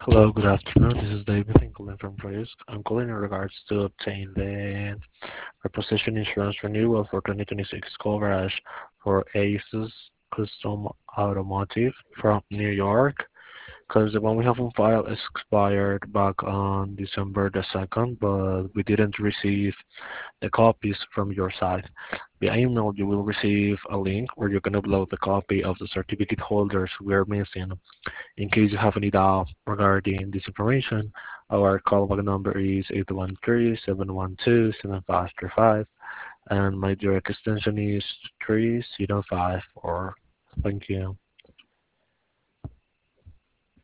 Hello, good afternoon. This is David. I'm calling from Risk. I'm calling in regards to obtain the reposition insurance renewal for 2026 coverage for ASUS Custom Automotive from New York, because the one we have on file is expired back on December the 2nd, but we didn't receive the copies from your side. Via email, you will receive a link where you can upload the copy of the certificate holders we are missing. In case you have any doubt regarding this information, our callback number is 813-712-7535, and my direct extension is 3054. Thank you.